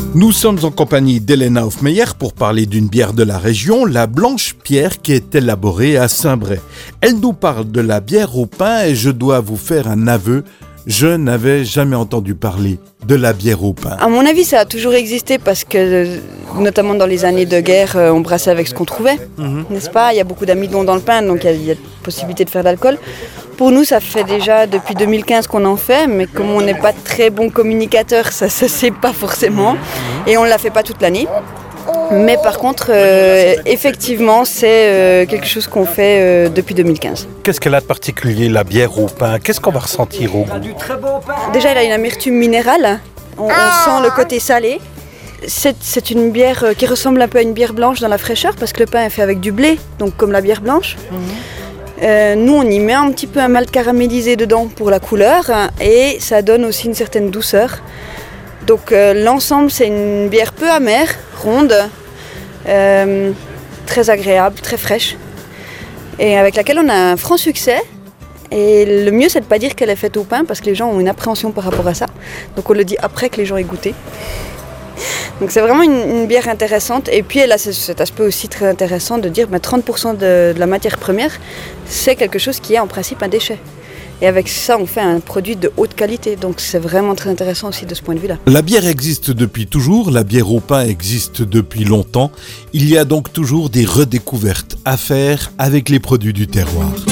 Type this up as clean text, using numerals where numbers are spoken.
Nous sommes en compagnie d'Elena Hofmeyer pour parler d'une bière de la région, la Blanche Pierre, qui est élaborée à Saint-Bray. Elle nous parle de la bière au pain et je dois vous faire un aveu, je n'avais jamais entendu parler de la bière au pain. À mon avis, ça a toujours existé parce que, notamment dans les années de guerre, on brassait avec ce qu'on trouvait, n'est-ce pas ? Il y a beaucoup d'amidon dans le pain, donc il y a possibilité de faire de l'alcool. Pour nous, ça fait déjà depuis 2015 qu'on en fait, mais comme on n'est pas très bon communicateur, ça se sait pas forcément, et on ne la fait pas toute l'année. Mais par contre, effectivement, c'est quelque chose qu'on fait depuis 2015. Qu'est-ce qu'elle a de particulier, la bière au pain ? Qu'est-ce qu'on va ressentir au goût ? Déjà, elle a une amertume minérale. On sent le côté salé. C'est une bière qui ressemble un peu à une bière blanche dans la fraîcheur, parce que le pain est fait avec du blé, donc comme la bière blanche. Nous, on y met un petit peu un malt caramélisé dedans pour la couleur, et ça donne aussi une certaine douceur. Donc l'ensemble, c'est une bière peu amère, ronde, très agréable, très fraîche, et avec laquelle on a un franc succès. Et le mieux, c'est de ne pas dire qu'elle est faite au pain, parce que les gens ont une appréhension par rapport à ça. Donc on le dit après que les gens aient goûté. Donc c'est vraiment une bière intéressante. Et puis elle a cet aspect aussi très intéressant de dire 30% de la matière première, c'est quelque chose qui est en principe un déchet. Et avec ça, on fait un produit de haute qualité. Donc c'est vraiment très intéressant aussi de ce point de vue-là. La bière existe depuis toujours, la bière au pain existe depuis longtemps. Il y a donc toujours des redécouvertes à faire avec les produits du terroir.